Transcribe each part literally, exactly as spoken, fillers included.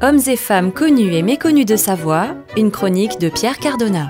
Hommes et femmes connus et méconnus de Savoie, une chronique de Pierre Cardona.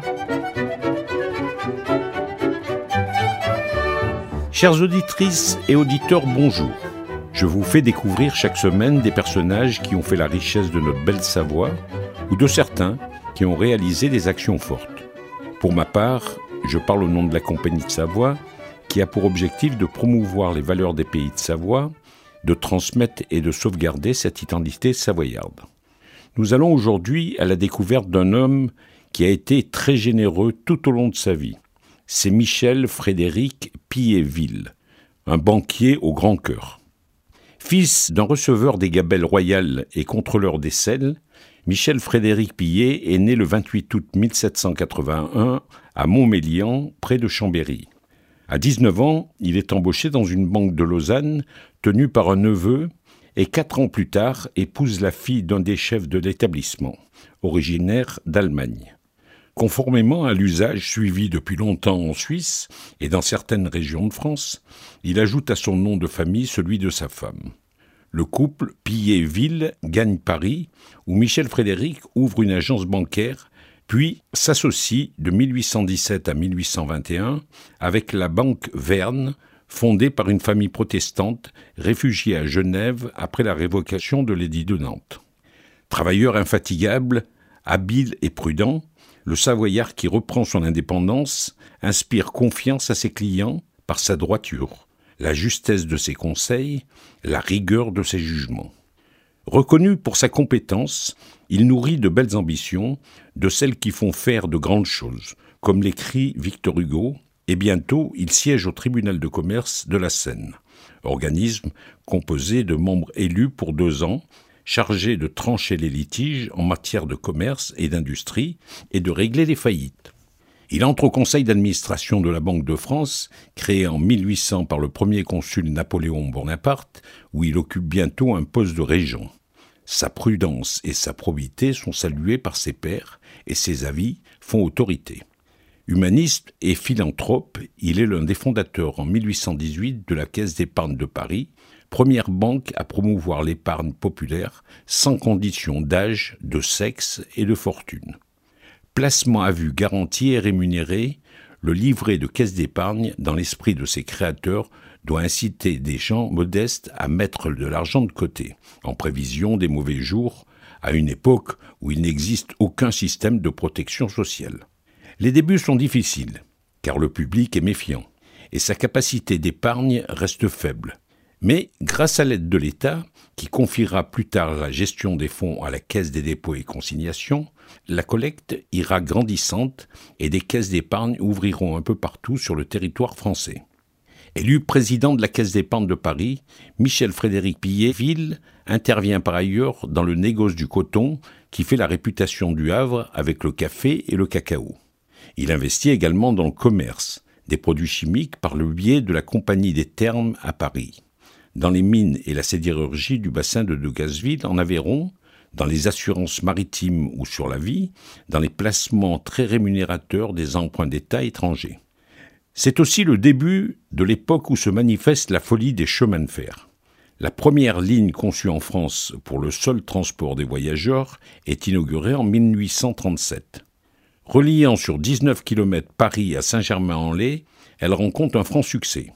Chères auditrices et auditeurs, bonjour. Je vous fais découvrir chaque semaine des personnages qui ont fait la richesse de notre belle Savoie ou de certains qui ont réalisé des actions fortes. Pour ma part, je parle au nom de la Compagnie de Savoie qui a pour objectif de promouvoir les valeurs des pays de Savoie, de transmettre et de sauvegarder cette identité savoyarde. Nous allons aujourd'hui à la découverte d'un homme qui a été très généreux tout au long de sa vie. C'est Michel Frédéric Pillet-Ville, un banquier au grand cœur. Fils d'un receveur des gabelles royales et contrôleur des selles, Michel Frédéric Pillet est né le vingt-huit août mille sept cent quatre-vingt-un à Montmélian, près de Chambéry. À dix-neuf ans, il est embauché dans une banque de Lausanne, tenue par un neveu, et quatre ans plus tard, épouse la fille d'un des chefs de l'établissement, originaire d'Allemagne. Conformément à l'usage suivi depuis longtemps en Suisse et dans certaines régions de France, il ajoute à son nom de famille celui de sa femme. Le couple Pillet-Ville gagne Paris, où Michel Frédéric ouvre une agence bancaire, puis s'associe de mille huit cent dix-sept à mille huit cent vingt et un avec la banque Verne, fondée par une famille protestante réfugiée à Genève après la révocation de l'édit de Nantes. Travailleur infatigable, habile et prudent, le Savoyard qui reprend son indépendance inspire confiance à ses clients par sa droiture, la justesse de ses conseils, la rigueur de ses jugements. Reconnu pour sa compétence, il nourrit de belles ambitions, de celles qui font faire de grandes choses, comme l'écrit Victor Hugo, et bientôt il siège au tribunal de commerce de la Seine, organisme composé de membres élus pour deux ans, chargé de trancher les litiges en matière de commerce et d'industrie et de régler les faillites. Il entre au conseil d'administration de la Banque de France, créé en mille huit cents par le premier consul Napoléon Bonaparte, où il occupe bientôt un poste de régent. Sa prudence et sa probité sont saluées par ses pairs et ses avis font autorité. Humaniste et philanthrope, il est l'un des fondateurs en mille huit cent dix-huit de la Caisse d'épargne de Paris, première banque à promouvoir l'épargne populaire sans condition d'âge, de sexe et de fortune. Placement à vue garanti et rémunéré, le livret de caisse d'épargne, dans l'esprit de ses créateurs, doit inciter des gens modestes à mettre de l'argent de côté, en prévision des mauvais jours, à une époque où il n'existe aucun système de protection sociale. Les débuts sont difficiles, car le public est méfiant, et sa capacité d'épargne reste faible. Mais, grâce à l'aide de l'État, qui confiera plus tard la gestion des fonds à la Caisse des dépôts et consignations, la collecte ira grandissante et des caisses d'épargne ouvriront un peu partout sur le territoire français. Élu président de la Caisse d'épargne de Paris, Michel Frédéric Pillet-Ville intervient par ailleurs dans le négoce du coton qui fait la réputation du Havre avec le café et le cacao. Il investit également dans le commerce, des produits chimiques par le biais de la Compagnie des Thermes à Paris, dans les mines et la sidérurgie du bassin de Decazeville en Aveyron, dans les assurances maritimes ou sur la vie, dans les placements très rémunérateurs des emprunts d'État étrangers. C'est aussi le début de l'époque où se manifeste la folie des chemins de fer. La première ligne conçue en France pour le seul transport des voyageurs est inaugurée en mille huit cent trente-sept. Reliant sur dix-neuf kilomètres Paris à Saint-Germain-en-Laye, elle rencontre un franc succès.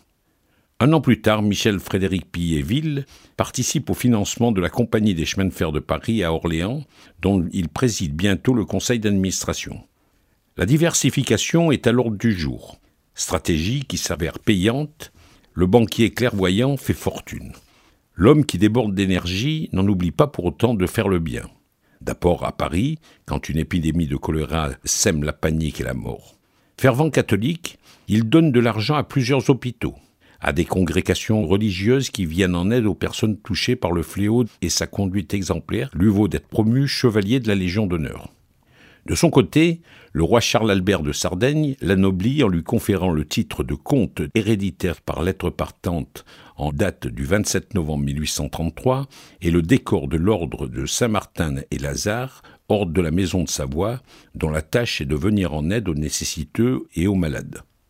Un an plus tard, Michel Frédéric Pillet-Ville participe au financement de la Compagnie des chemins de fer de Paris à Orléans, dont il préside bientôt le conseil d'administration. La diversification est à l'ordre du jour. Stratégie qui s'avère payante, le banquier clairvoyant fait fortune. L'homme qui déborde d'énergie n'en oublie pas pour autant de faire le bien. D'abord à Paris, quand une épidémie de choléra sème la panique et la mort. Fervent catholique, il donne de l'argent à plusieurs hôpitaux, à des congrégations religieuses qui viennent en aide aux personnes touchées par le fléau et sa conduite exemplaire lui vaut d'être promu chevalier de la Légion d'honneur. De son côté, le roi Charles-Albert de Sardaigne l'anoblit en lui conférant le titre de comte héréditaire par lettre partante en date du vingt-sept novembre mille huit cent trente-trois et le décor de l'ordre de Saint-Martin et Lazare, ordre de la Maison de Savoie, dont la tâche est de venir en aide aux nécessiteux et aux malades.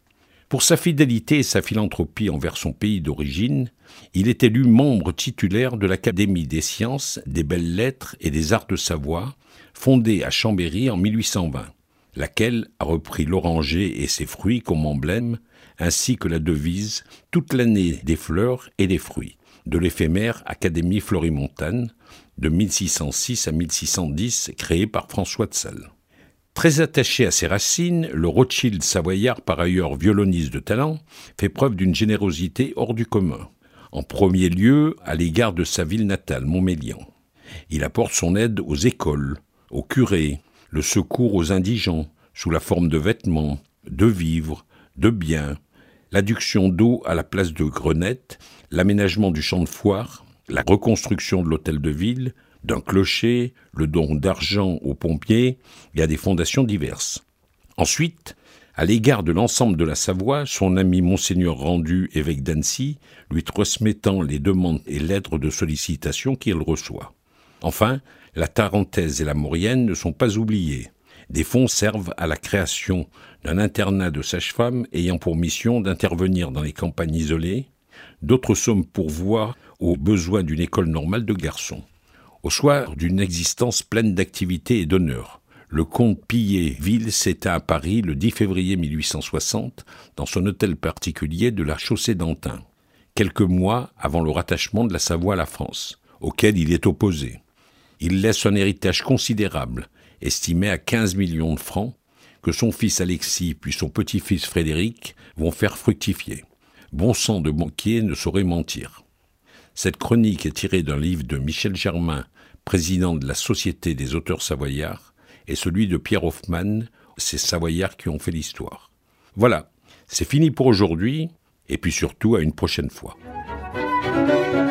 Pour sa fidélité et sa philanthropie envers son pays d'origine, il est élu membre titulaire de l'Académie des sciences, des belles lettres et des arts de Savoie, fondée à Chambéry en mille huit cent vingt, laquelle a repris l'oranger et ses fruits comme emblème, ainsi que la devise « Toute l'année des fleurs et des fruits » de l'éphémère Académie florimontane de mille six cent six à mille six cent dix, créée par François de Sales. Très attaché à ses racines, le Rothschild savoyard, par ailleurs violoniste de talent, fait preuve d'une générosité hors du commun. En premier lieu, à l'égard de sa ville natale, Montmélian. Il apporte son aide aux écoles, aux curés, le secours aux indigents, sous la forme de vêtements, de vivres, de biens, l'adduction d'eau à la place de Grenette, l'aménagement du champ de foire, la reconstruction de l'hôtel de ville, d'un clocher, le don d'argent aux pompiers et à des fondations diverses. Ensuite, à l'égard de l'ensemble de la Savoie, son ami Monseigneur Rendu, évêque d'Annecy, lui transmettant les demandes et lettres de sollicitation qu'il reçoit. Enfin, la Tarentaise et la Maurienne ne sont pas oubliées. Des fonds servent à la création d'un internat de sages-femmes ayant pour mission d'intervenir dans les campagnes isolées. D'autres sommes pourvoient aux besoins d'une école normale de garçons. Au soir d'une existence pleine d'activité et d'honneur, le comte Pillet-Ville s'éteint à Paris le dix février mille huit cent soixante dans son hôtel particulier de la chaussée d'Antin, quelques mois avant le rattachement de la Savoie à la France, auquel il est opposé. Il laisse un héritage considérable, estimé à quinze millions de francs, que son fils Alexis puis son petit-fils Frédéric vont faire fructifier. Bon sang de banquier ne saurait mentir. Cette chronique est tirée d'un livre de Michel Germain, président de la Société des auteurs savoyards, et celui de Pierre Hoffmann, ces Savoyards qui ont fait l'histoire. Voilà, c'est fini pour aujourd'hui, et puis surtout à une prochaine fois.